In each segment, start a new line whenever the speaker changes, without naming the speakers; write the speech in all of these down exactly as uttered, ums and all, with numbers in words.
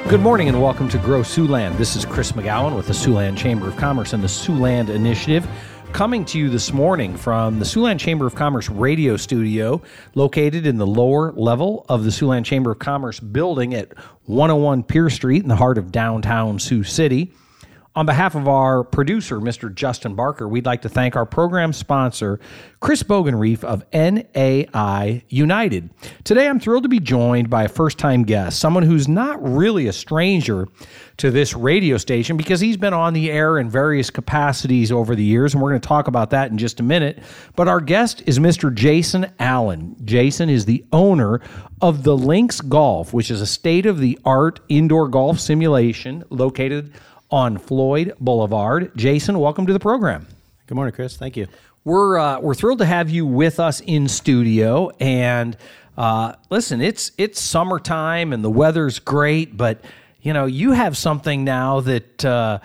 Good morning and welcome to Grow Siouxland. This is Chris McGowan with the Siouxland Chamber of Commerce and the Siouxland Initiative, coming to you this morning from the Siouxland Chamber of Commerce radio studio located in the lower level of the Siouxland Chamber of Commerce building at one oh one Pierce Street in the heart of downtown Sioux City. On behalf of our producer, Mister Justin Barker, we'd like to thank our program sponsor, Chris Bogenreef of N A I United. Today, I'm thrilled to be joined by a first-time guest, someone who's not really a stranger to this radio station because he's been on the air in various capacities over the years, and we're going to talk about that in just a minute. But our guest is Mister Jason Allen. Jason is the owner of the Links Golf, which is a state-of-the-art indoor golf simulation located on Floyd Boulevard. Jason, welcome to the program.
Good morning, Chris. Thank you.
We're uh, we're thrilled to have you with us in studio. And uh, listen, it's it's summertime and the weather's great, but you know you have something now that uh,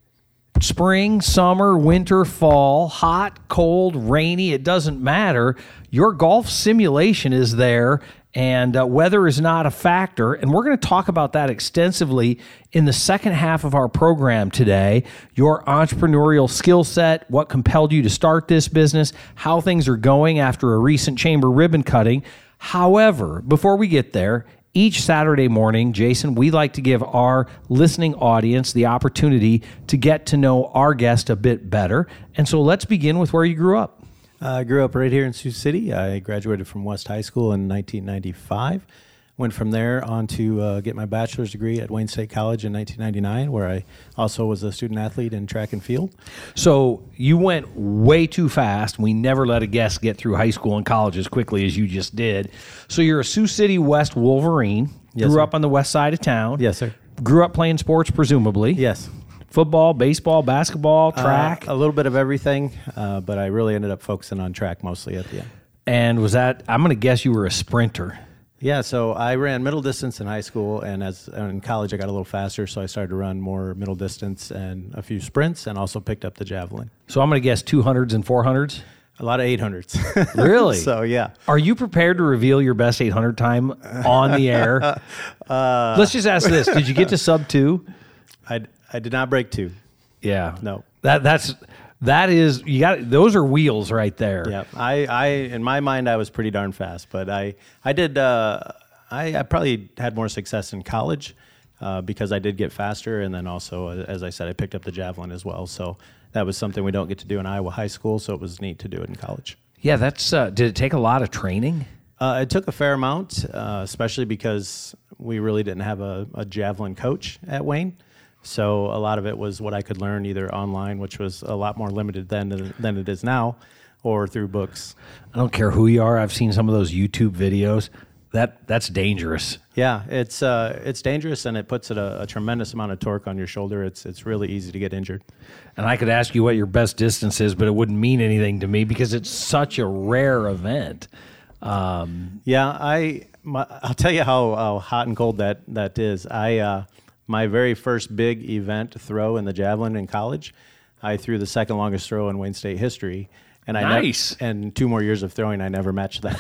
spring, summer, winter, fall, hot, cold, rainy, it doesn't matter. Your golf simulation is there. And uh, weather is not a factor, and we're going to talk about that extensively in the second half of our program today. Your entrepreneurial skill set, what compelled you to start this business, how things are going after a recent chamber ribbon cutting. However, before we get there, each Saturday morning, Jason, we like to give our listening audience the opportunity to get to know our guest a bit better. And so let's begin with where you grew up.
I grew up right here in Sioux City. I graduated from West High School in nineteen ninety-five. Went from there on to uh, get my bachelor's degree at Wayne State College in nineteen ninety-nine, where I also was a student athlete in track and field.
So you went way too fast. We never let a guest get through high school and college as quickly as you just did. So you're a Sioux City West Wolverine.
Yes,
grew
sir.
up on the west side of town.
Yes, sir.
Grew up playing sports, presumably.
Yes.
Football, baseball, basketball, track.
Uh, a little bit of everything, uh, but I really ended up focusing on track mostly at the end.
And was that, I'm going to guess you were a sprinter.
Yeah, so I ran middle distance in high school, and as in college I got a little faster, so I started to run more middle distance and a few sprints, and also picked up the javelin.
So I'm going to guess two hundreds and four hundreds?
A lot of eight hundreds.
Really?
So, yeah.
Are you prepared to reveal your best eight hundred time on the air? uh, Let's just ask this. Did you get to sub two?
I, I did not break two.
Yeah.
No.
That that's that is you got those are wheels right there.
Yeah. I, I in my mind I was pretty darn fast, but I I did uh, I, I probably had more success in college uh, because I did get faster, and then also as I said I picked up the javelin as well. So that was something we don't get to do in Iowa high school, so it was neat to do it in college.
Yeah, that's uh, did it take a lot of training?
Uh, it took a fair amount, uh, especially because we really didn't have a, a javelin coach at Wayne. So a lot of it was what I could learn either online, which was a lot more limited then than it is now, or through books.
I don't care who you are. I've seen some of those YouTube videos. That that's dangerous.
Yeah, it's uh, it's dangerous, and it puts it a, a tremendous amount of torque on your shoulder. It's it's really easy to get injured.
And I could ask you what your best distance is, but it wouldn't mean anything to me because it's such a rare event. Um,
yeah, I my, I'll tell you how, how hot and cold that that is. I. Uh, My very first big event throw in the javelin in college, I threw the second longest throw in Wayne State history. And I
nice.
Ne- and two more years of throwing, I never matched that.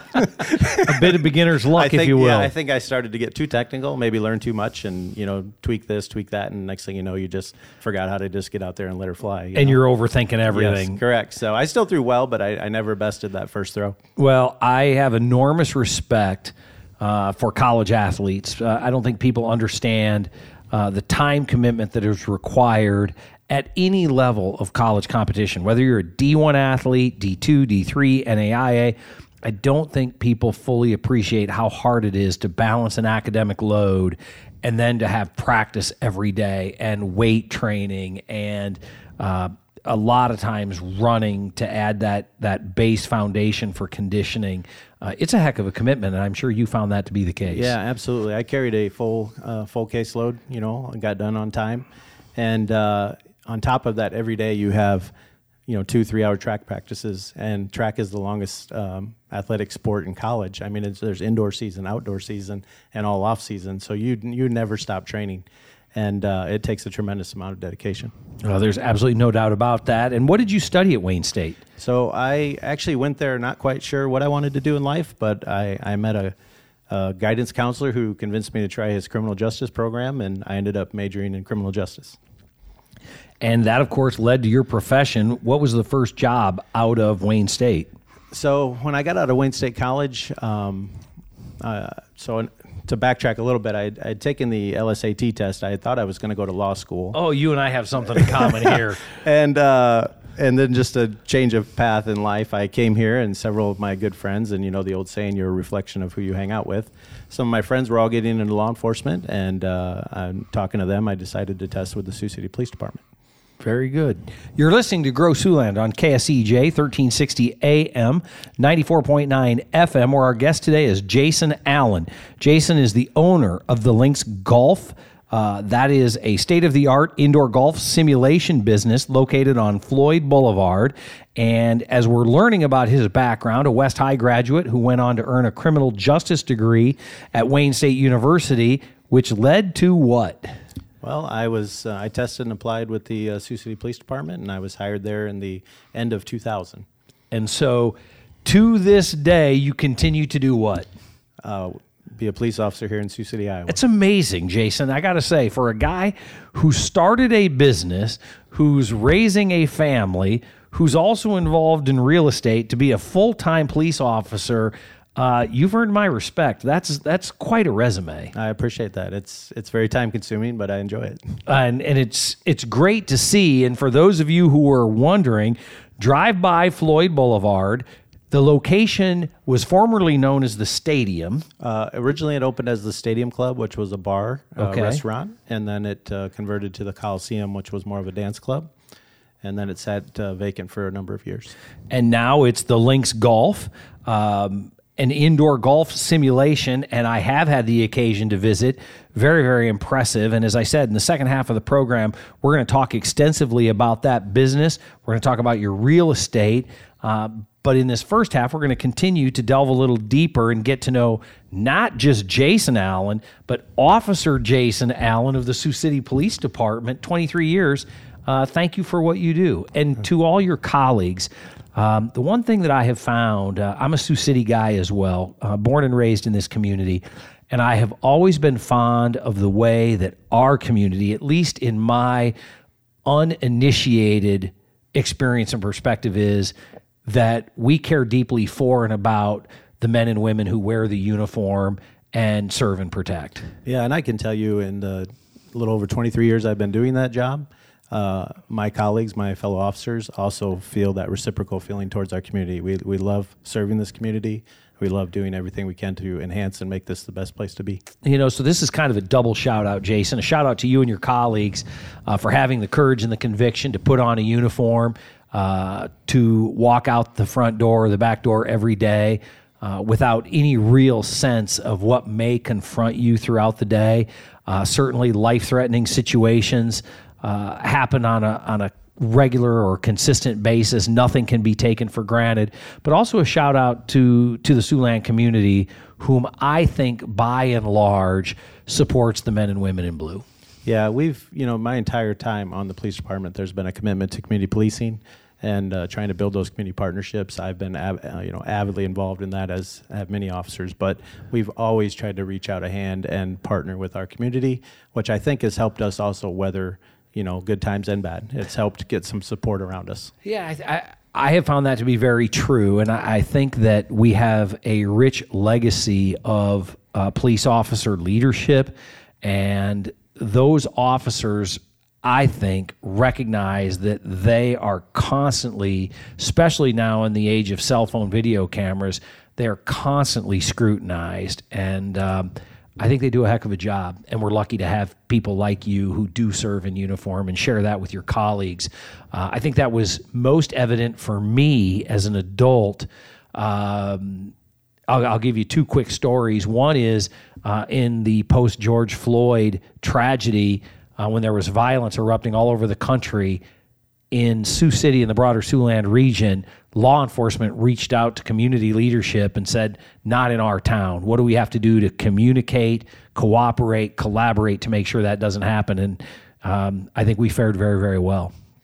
A bit of beginner's luck,
I think,
if you will.
Yeah, I think I started to get too technical, maybe learn too much, and you know, tweak this, tweak that, and next thing you know, you just forgot how to just get out there and let her fly. You
and
know?
You're overthinking everything.
Yes, correct. So I still threw well, but I, I never bested that first throw.
Well, I have enormous respect uh, for college athletes. Uh, I don't think people understand uh, the time commitment that is required at any level of college competition, whether you're a D one athlete, D two, D three, N A I A. I don't think people fully appreciate how hard it is to balance an academic load and then to have practice every day and weight training and uh, a lot of times running to add that that base foundation for conditioning. Uh, it's a heck of a commitment, and I'm sure you found that to be the case.
Yeah, absolutely. I carried a full uh, full caseload, you know, and got done on time. And uh, on top of that, every day you have, you know, two, three-hour track practices, and track is the longest um, athletic sport in college. I mean, it's, there's indoor season, outdoor season, and all off season, so you you never stop training, and uh, it takes a tremendous amount of dedication.
Well, there's absolutely no doubt about that. And what did you study at Wayne State?
So I actually went there not quite sure what I wanted to do in life, but I, I met a a guidance counselor who convinced me to try his criminal justice program, and I ended up majoring in criminal justice.
And that, of course, led to your profession. What was the first job out of Wayne State?
So when I got out of Wayne State College, um, uh, so to backtrack a little bit, I had taken the L S A T test. I had thought I was going to go to law school.
Oh, you and I have something in common here.
and uh, and then just a change of path in life, I came here, and several of my good friends, and you know the old saying, you're a reflection of who you hang out with. Some of my friends were all getting into law enforcement, and uh, I'm talking to them. I decided to test with the Sioux City Police Department.
Very good. You're listening to Grow Siouxland on K S E J, thirteen sixty A M, ninety-four point nine F M, where our guest today is Jason Allen. Jason is the owner of the Lynx Golf. Uh, that is a state-of-the-art indoor golf simulation business located on Floyd Boulevard. And as we're learning about his background, a West High graduate who went on to earn a criminal justice degree at Wayne State University, which led to what?
Well, I was uh, I tested and applied with the uh, Sioux City Police Department, and I was hired there in the end of two thousand.
And so, to this day, you continue to do what?
Uh, be a police officer here in Sioux City, Iowa.
It's amazing, Jason. I got to say, for a guy who started a business, who's raising a family, who's also involved in real estate, to be a full-time police officer, Uh, you've earned my respect. That's that's quite a resume.
I appreciate that. It's it's very time consuming, but I enjoy it.
And and it's it's great to see. And for those of you who are wondering, drive by Floyd Boulevard. The location was formerly known as the Stadium.
Uh, originally, it opened as the Stadium Club, which was a bar, uh,
Okay.
restaurant, and then it uh, converted to the Coliseum, which was more of a dance club. And then it sat uh, vacant for a number of years.
And now it's the Lynx Golf. Um, an indoor golf simulation, and I have had the occasion to visit. Very, very impressive. And as I said, in the second half of the program, we're going to talk extensively about that business. We're going to talk about your real estate. Uh, but in this first half, we're going to continue to delve a little deeper and get to know not just Jason Allen, but Officer Jason Allen of the Sioux City Police Department, twenty-three years. Uh, thank you for what you do. And to all your colleagues, Um, the one thing that I have found, uh, I'm a Sioux City guy as well, uh, born and raised in this community, and I have always been fond of the way that our community, at least in my uninitiated experience and perspective, is that we care deeply for and about the men and women who wear the uniform and serve and protect.
Yeah, and I can tell you in the little over twenty-three years I've been doing that job, Uh, my colleagues, my fellow officers, also feel that reciprocal feeling towards our community. We we love serving this community. We love doing everything we can to enhance and make this the best place to be.
You know, so this is kind of a double shout out, Jason. A shout out to you and your colleagues uh, for having the courage and the conviction to put on a uniform, uh, to walk out the front door or the back door every day uh, without any real sense of what may confront you throughout the day. Uh, certainly life-threatening situations Uh, happen on a on a regular or consistent basis. Nothing can be taken for granted. But also a shout out to to the Siouxland community, whom I think by and large supports the men and women in blue.
Yeah, we've, you know, my entire time on the police department, there's been a commitment to community policing and uh, trying to build those community partnerships. I've been, av- uh, you know, avidly involved in that, as have many officers. But we've always tried to reach out a hand and partner with our community, which I think has helped us also weather, you know, good times and bad. It's helped get some support around us.
Yeah, I, I, I have found that to be very true, and I, I think that we have a rich legacy of uh, police officer leadership, and those officers, I think, recognize that they are constantly, especially now in the age of cell phone video cameras, they are constantly scrutinized, and um, I think they do a heck of a job, and we're lucky to have people like you who do serve in uniform and share that with your colleagues. Uh, I think that was most evident for me as an adult. Um, I'll, I'll give you two quick stories. One is uh, in the post-George Floyd tragedy, uh, when there was violence erupting all over the country, in Sioux City and the broader Siouxland region, law enforcement reached out to community leadership and said, not in our town. What do we have to do to communicate, cooperate, collaborate to make sure that doesn't happen? And um, I think we fared very, very well.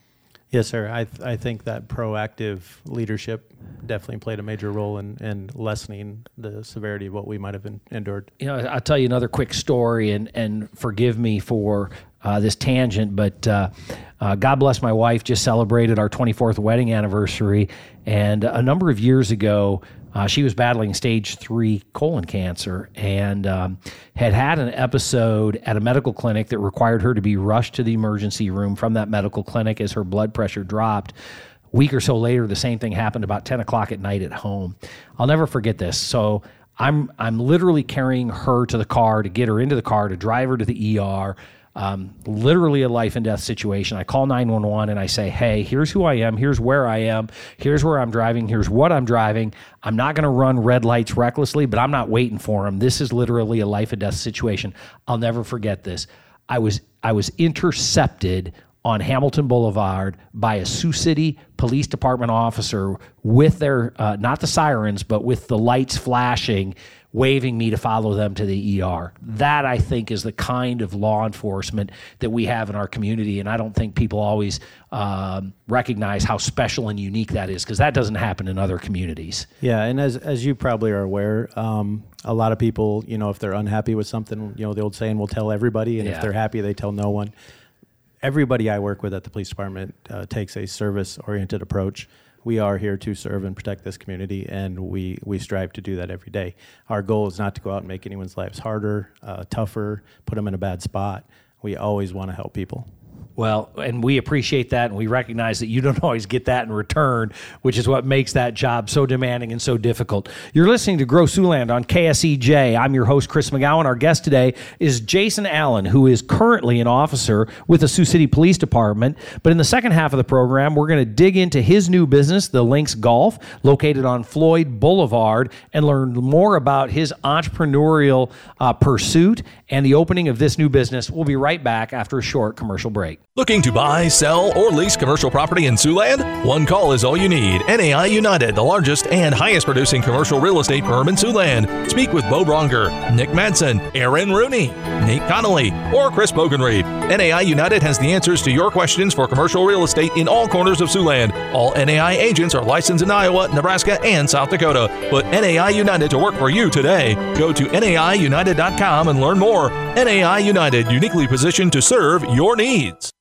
Yes, sir. I th- I think that proactive leadership definitely played a major role in, in lessening the severity of what we might have en- endured.
You know, I'll tell you another quick story, and, and forgive me for uh, this tangent, but uh, uh, God bless my wife, just celebrated our twenty-fourth wedding anniversary, and a number of years ago, Uh, she was battling stage three colon cancer and um, had had an episode at a medical clinic that required her to be rushed to the emergency room from that medical clinic as her blood pressure dropped. A week or so later, the same thing happened about ten o'clock at night at home. I'll never forget this. So I'm I'm literally carrying her to the car to get her into the car to drive her to the E R. Um, literally a life and death situation. I call nine one one and I say, hey, here's who I am. Here's where I am. Here's where I'm driving. Here's what I'm driving. I'm not going to run red lights recklessly, but I'm not waiting for them. This is literally a life and death situation. I'll never forget this. I was, I was intercepted on Hamilton Boulevard by a Sioux City Police Department officer with their, uh, not the sirens, but with the lights flashing, waving me to follow them to the E R. That, I think, is the kind of law enforcement that we have in our community, and I don't think people always um, recognize how special and unique that is, because that doesn't happen in other communities.
Yeah, and as as you probably are aware, um, a lot of people, you know, if they're unhappy with something, you know, the old saying, will tell everybody, and
Yeah.
if they're happy, they tell no one. Everybody I work with at the police department uh, takes a service-oriented approach. We are here to serve and protect this community, and we, we strive to do that every day. Our goal is not to go out and make anyone's lives harder, uh, tougher, put them in a bad spot. We always want to help people.
Well, and we appreciate that, and we recognize that you don't always get that in return, which is what makes that job so demanding and so difficult. You're listening to Grow Siouxland on K S E J. I'm your host, Chris McGowan. Our guest today is Jason Allen, who is currently an officer with the Sioux City Police Department. But in the second half of the program, we're going to dig into his new business, the Links Golf, located on Floyd Boulevard, and learn more about his entrepreneurial uh, pursuit and the opening of this new business. We'll be right back after a short commercial break.
Looking to buy, sell, or lease commercial property in Siouxland? One call is all you need. N A I United, the largest and highest producing commercial real estate firm in Siouxland. Speak with Bo Bronger, Nick Madsen, Aaron Rooney, Nate Connolly, or Chris Bogenreed. N A I United has the answers to your questions for commercial real estate in all corners of Siouxland. All N A I agents are licensed in Iowa, Nebraska, and South Dakota. Put N A I United to work for you today. Go to N A I united dot com and learn more. N A I United, uniquely positioned to serve your needs.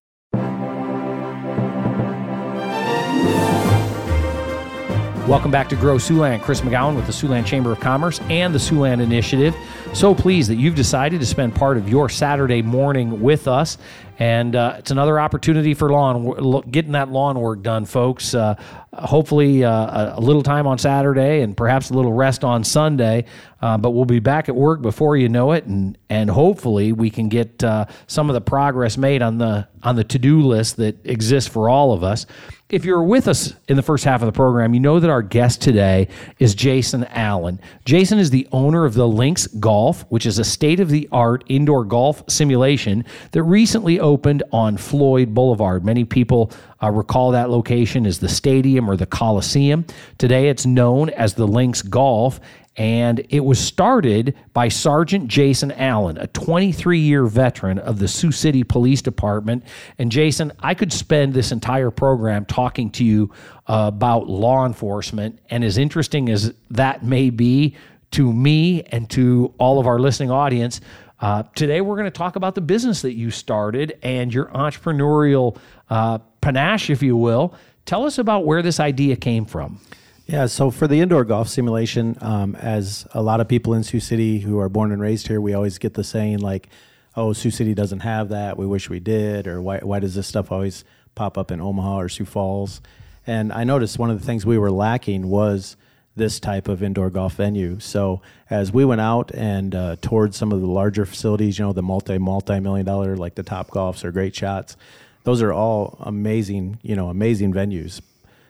Welcome back to Grow Siouxland. Chris McGowan with the Siouxland Chamber of Commerce and the Siouxland Initiative. So pleased that you've decided to spend part of your Saturday morning with us. And uh, it's another opportunity for lawn, getting that lawn work done, folks. Uh, hopefully uh, a little time on Saturday and perhaps a little rest on Sunday. Uh, but we'll be back at work before you know it, and and hopefully we can get uh, some of the progress made on the on the to-do list that exists for all of us. If you're with us in the first half of the program, you know that our guest today is Jason Allen. Jason is the owner of the Links Golf, which is a state-of-the-art indoor golf simulation that recently opened on Floyd Boulevard. Many people uh, recall that location as the stadium or the Coliseum. Today it's known as the Links Golf, and it was started by Sergeant Jason Allen, a twenty-three-year veteran of the Sioux City Police Department. And Jason, I could spend this entire program talking to you uh, about law enforcement, and as interesting as that may be to me and to all of our listening audience, uh, today we're going to talk about the business that you started and your entrepreneurial uh, panache, if you will. Tell us about where this idea came from.
Yeah, so for the indoor golf simulation, um, as a lot of people in Sioux City who are born and raised here, we always get the saying like, oh, Sioux City doesn't have that, we wish we did, or why why does this stuff always pop up in Omaha or Sioux Falls? And I noticed one of the things we were lacking was this type of indoor golf venue. So as we went out and uh, toured some of the larger facilities, you know, the multi, multi-million dollar, like the Top Golfs or Great Shots, those are all amazing, you know, amazing venues.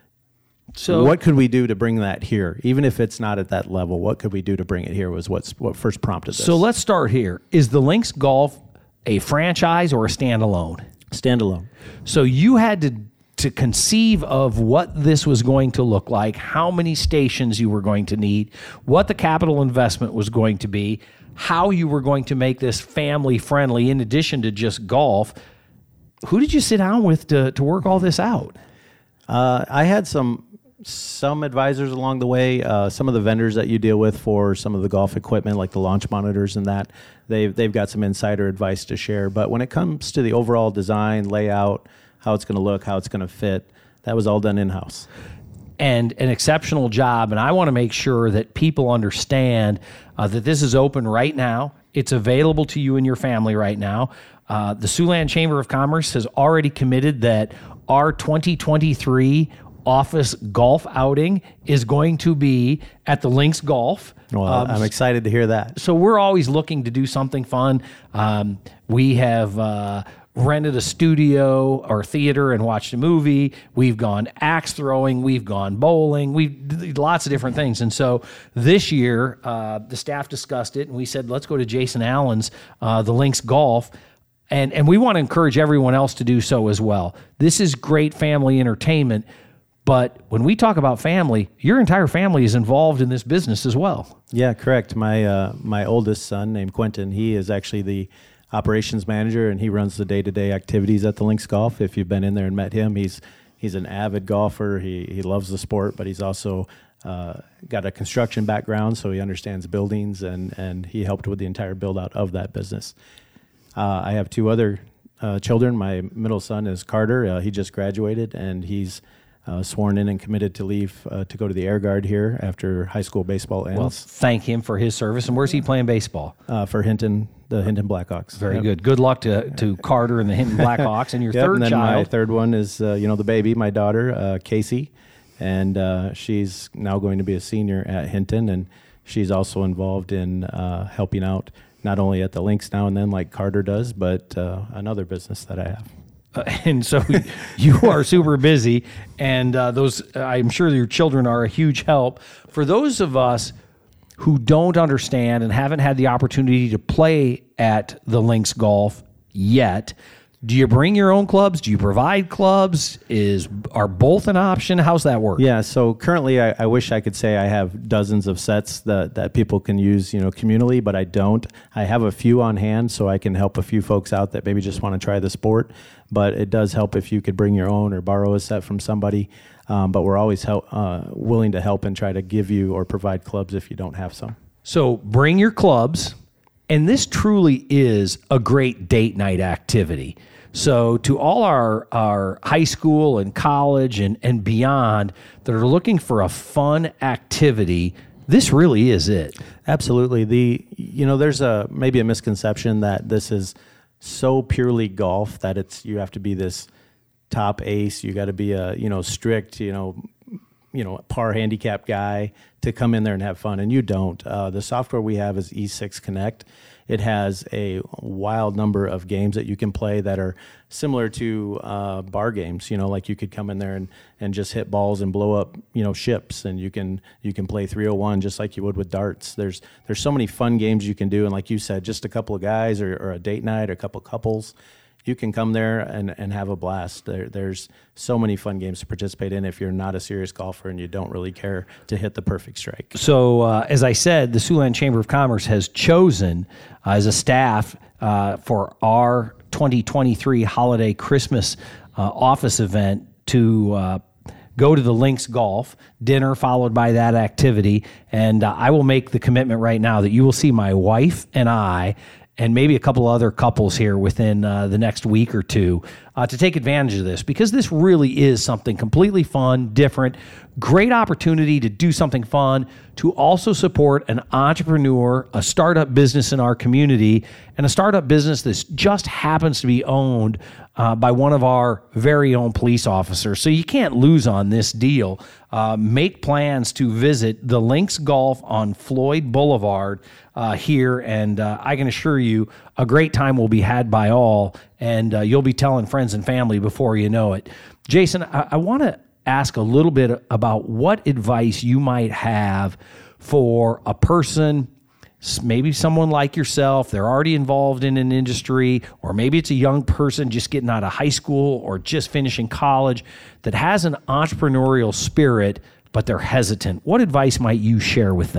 So what could we do to bring that here? Even if it's not at that level, what could we do to bring it here was what's what first prompted this.
So let's start here. Is the Links Golf a franchise or a standalone?
Standalone.
So you had to to conceive of what this was going to look like, how many stations you were going to need, what the capital investment was going to be, how you were going to make this family friendly in addition to just golf. Who did you sit down with to, to work all this out?
Uh, I had some some advisors along the way. Uh, some of the vendors that you deal with for some of the golf equipment, like the launch monitors and that, they've they've got some insider advice to share. But when it comes to the overall design, layout, how it's going to look, how it's going to fit, that was all done in-house.
And an exceptional job. And I want to make sure that people understand uh, that this is open right now. It's available to you and your family right now. Uh, the Siouxland Chamber of Commerce has already committed that our twenty twenty-three office golf outing is going to be at the Links Golf.
Well, um, I'm excited to hear that.
So we're always looking to do something fun. Um, we have uh, rented a studio or theater and watched a movie. We've gone axe throwing. We've gone bowling. We've lots of different things. And so this year, uh, the staff discussed it, and we said, let's go to Jason Allen's, uh, the Links Golf. And, and we want to encourage everyone else to do so as well. This is great family entertainment. But when we talk about family, your entire family is involved in this business as well.
Yeah, correct. My uh, my oldest son, named Quentin, he is actually the operations manager, and he runs the day-to-day activities at the Links Golf. If you've been in there and met him, he's he's an avid golfer. He he loves the sport, but he's also uh, got a construction background, so he understands buildings, and, and he helped with the entire build-out of that business. Uh, I have two other uh, children. My middle son is Carter. Uh, he just graduated, and he's Uh, sworn in and committed to leave uh, to go to the Air Guard here after high school baseball ends.
Well, thank him for his service. And where's he playing baseball?
Uh, for Hinton, the Hinton Blackhawks.
Very
yep.
good. Good luck to, to Carter and the Hinton Blackhawks. And your
yep,
third
and then
child.
My third one is, uh, you know, the baby, my daughter, uh, Casey. And uh, she's now going to be a senior at Hinton. And she's also involved in uh, helping out not only at the Links now and then like Carter does, but uh, another business that I have.
Uh, and so you are super busy, and uh, those uh, I'm sure your children are a huge help. For those of us who don't understand and haven't had the opportunity to play at the Links Golf yet, do you bring your own clubs? Do you provide clubs? Is are both an option? How's that work?
Yeah, so currently I, I wish I could say I have dozens of sets that, that people can use, you know, communally, but I don't. I have a few on hand, so I can help a few folks out that maybe just want to try the sport. But it does help if you could bring your own or borrow a set from somebody. Um, but we're always help, uh, willing to help and try to give you or provide clubs if you don't have some.
So bring your clubs, and this truly is a great date night activity. So to all our, our high school and college and, and beyond that are looking for a fun activity, this really is it.
Absolutely. The you know, there's a maybe a misconception that this is so purely golf that it's you have to be this top ace. You got to be a you know strict you know you know par handicap guy to come in there and have fun, and you don't. Uh, the software we have is E six Connect. It has a wild number of games that you can play that are similar to uh, bar games. You know, like you could come in there and, and just hit balls and blow up, you know, ships, and you can you can play three oh one just like you would with darts. There's there's so many fun games you can do, and like you said, just a couple of guys or, or a date night or a couple of couples, you can come there and, and have a blast. There, there's so many fun games to participate in if you're not a serious golfer and you don't really care to hit the perfect strike.
So, uh, as I said, the Siouxland Chamber of Commerce has chosen uh, as a staff uh, for our twenty twenty-three holiday Christmas uh, office event to uh, go to the Links Golf, dinner followed by that activity. And uh, I will make the commitment right now that you will see my wife and I and maybe a couple other couples here within uh, the next week or two uh, to take advantage of this, because this really is something completely fun, different, great opportunity to do something fun, to also support an entrepreneur, a startup business in our community, and a startup business that just happens to be owned uh, by one of our very own police officers. So you can't lose on this deal. Uh, make plans to visit the Links Golf on Floyd Boulevard uh, here, and uh, I can assure you a great time will be had by all, and uh, you'll be telling friends and family before you know it. Jason, I, I want to ask a little bit about what advice you might have for a person, maybe someone like yourself, they're already involved in an industry, or maybe it's a young person just getting out of high school or just finishing college that has an entrepreneurial spirit, but they're hesitant. What advice might you share with them?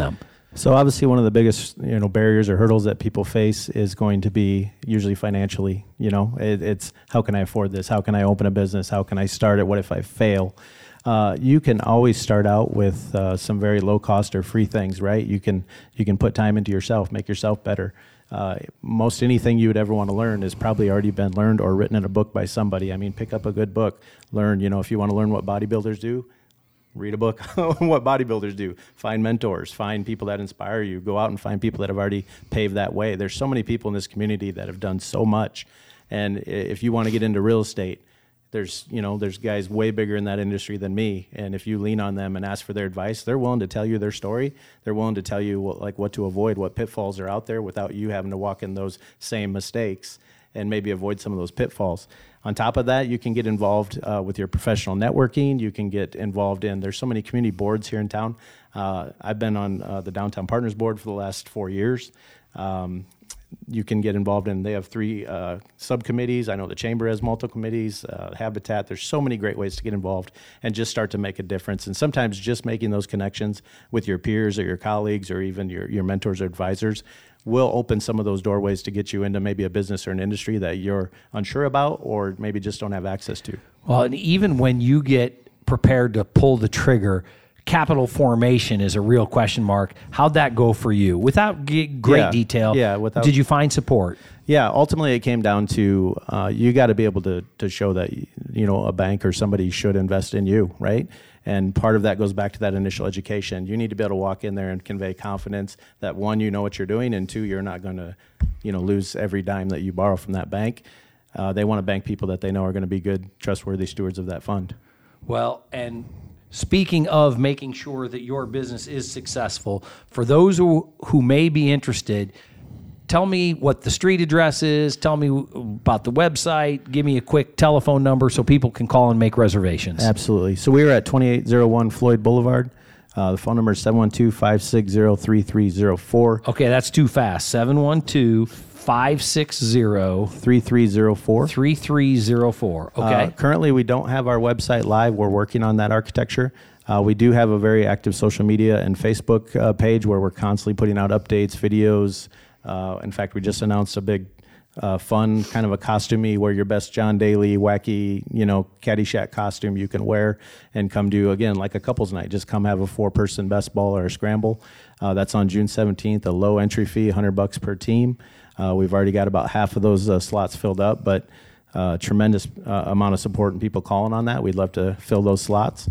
So obviously one of the biggest, you know, barriers or hurdles that people face is going to be usually financially. You know, it, it's how can I afford this? How can I open a business? How can I start it? What if I fail? Uh, you can always start out with uh, some very low cost or free things, right? You can you can put time into yourself, make yourself better. Uh, most anything you would ever want to learn has probably already been learned or written in a book by somebody. I mean, pick up a good book, learn, you know, if you want to learn what bodybuilders do, read a book on what bodybuilders do. Find mentors, find people that inspire you, go out and find people that have already paved that way. There's so many people in this community that have done so much. And if you want to get into real estate, there's, you know, there's guys way bigger in that industry than me. And if you lean on them and ask for their advice, they're willing to tell you their story. They're willing to tell you what, like what to avoid, what pitfalls are out there without you having to walk in those same mistakes and maybe avoid some of those pitfalls. On top of that, you can get involved uh, with your professional networking. You can get involved in, there's so many community boards here in town. Uh, I've been on uh, the Downtown Partners Board for the last four years. Um, you can get involved in, they have three uh, subcommittees. I know the Chamber has multiple committees, uh, Habitat. There's so many great ways to get involved and just start to make a difference. And sometimes just making those connections with your peers or your colleagues or even your, your mentors or advisors will open some of those doorways to get you into maybe a business or an industry that you're unsure about or maybe just don't have access to.
Well, and even when you get prepared to pull the trigger, capital formation is a real question mark. How'd that go for you? Without g- great
yeah,
detail,
yeah, without,
did you find support?
Yeah, ultimately it came down to uh, you got to be able to to show that, you know, a bank or somebody should invest in you, right? And part of that goes back to that initial education. You need to be able to walk in there and convey confidence that, one, you know what you're doing, and two, you're not going to, you know, lose every dime that you borrow from that bank. Uh, they want to bank people that they know are going to be good, trustworthy stewards of that fund.
Well, and speaking of making sure that your business is successful, for those who, who may be interested, tell me what the street address is, tell me about the website, give me a quick telephone number so people can call and make reservations.
Absolutely. So we are at twenty-eight oh one Floyd Boulevard. Uh, the phone number is seven one two, five six zero, three three zero four.
Okay, that's too fast. seven one two, five six zero,
three three zero four.
three three zero four. Okay.
Uh, currently, we don't have our website live. We're working on that architecture. Uh, we do have a very active social media and Facebook uh, page where we're constantly putting out updates, videos. Uh, in fact, we just announced a big, uh, fun kind of a costumey, wear your best John Daly, wacky, you know, Caddyshack costume you can wear and come do, again, like a couple's night. Just come have a four-person best ball or a scramble. Uh, that's on June seventeenth, a low entry fee, one hundred bucks per team. Uh, we've already got about half of those uh, slots filled up, but uh, tremendous uh, amount of support and people calling on that. We'd love to fill those slots.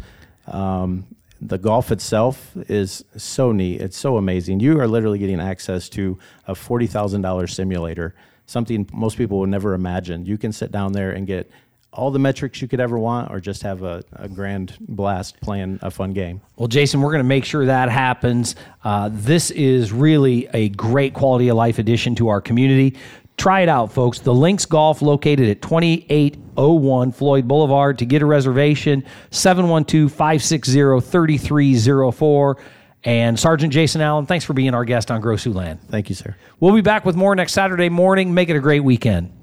Um, The golf itself is so neat. It's so amazing. You are literally getting access to a forty thousand dollars simulator, something most people would never imagine. You can sit down there and get all the metrics you could ever want or just have a, a grand blast playing a fun game.
Well, Jason, we're going to make sure that happens. Uh, this is really a great quality of life addition to our community. Try it out, folks. The Links Golf, located at twenty-eight oh one Floyd Boulevard. To get a reservation, seven one two, five six zero, three three zero four. And Sergeant Jason Allen, thanks for being our guest on Grow Siouxland.
Thank you, sir.
We'll be back with more next Saturday morning. Make it a great weekend.